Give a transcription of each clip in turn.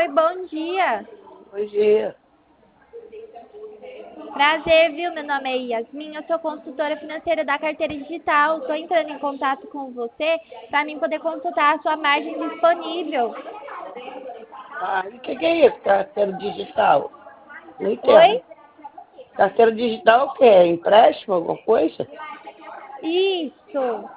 Oi, bom dia. Bom dia. Prazer, viu? Meu nome é Yasmin, eu sou consultora financeira da carteira digital. Estou entrando em contato com você para mim poder consultar a sua margem disponível. Ah, e o que é isso, carteira digital? Não entendo. Oi? Carteira digital o quê? É empréstimo, alguma coisa? Isso.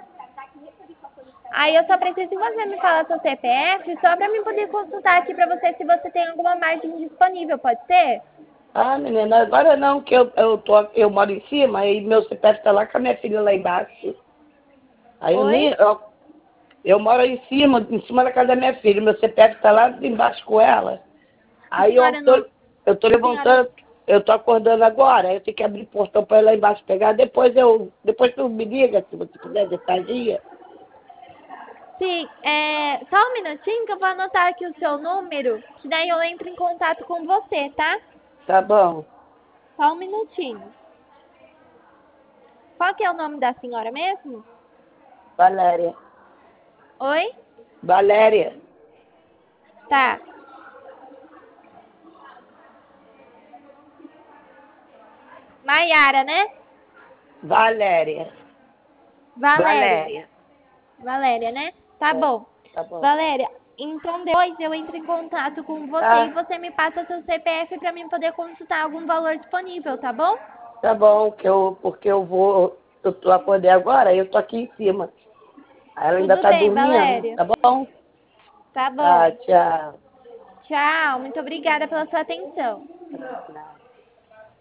Aí eu só preciso que você me fala seu CPF só para mim poder consultar aqui para você se você tem alguma margem disponível, pode ser? Ah, menina, agora não, que eu moro em cima, aí meu CPF tá lá com a minha filha lá embaixo. Aí eu nem. Oi? Eu moro em cima da casa da minha filha, meu CPF tá lá embaixo com ela. A Aí senhora não. eu tô A senhora. levantando, eu tô acordando agora, aí eu tenho que abrir o portão pra ir lá embaixo pegar, depois tu me liga, se você quiser detalhia. Sim, só um minutinho que eu vou anotar aqui o seu número, que daí eu entro em contato com você, tá? Tá bom. Só um minutinho. Qual que é o nome da senhora mesmo? Valéria. Oi? Valéria. Tá. Maiara, né? Valéria. Valéria. Valéria. Valéria, né? Tá É, bom. tá bom. Valéria, então depois eu entro em contato com você e Tá, você me passa seu CPF para mim poder consultar algum valor disponível, tá bom? tá bom, porque eu acordei agora, aí eu tô aqui em cima. Aí ela ainda Tudo tá bem, dormindo, Valéria. tá bom? Tá Tá, bom. tchau. Tchau. Muito obrigada pela sua atenção. Nada.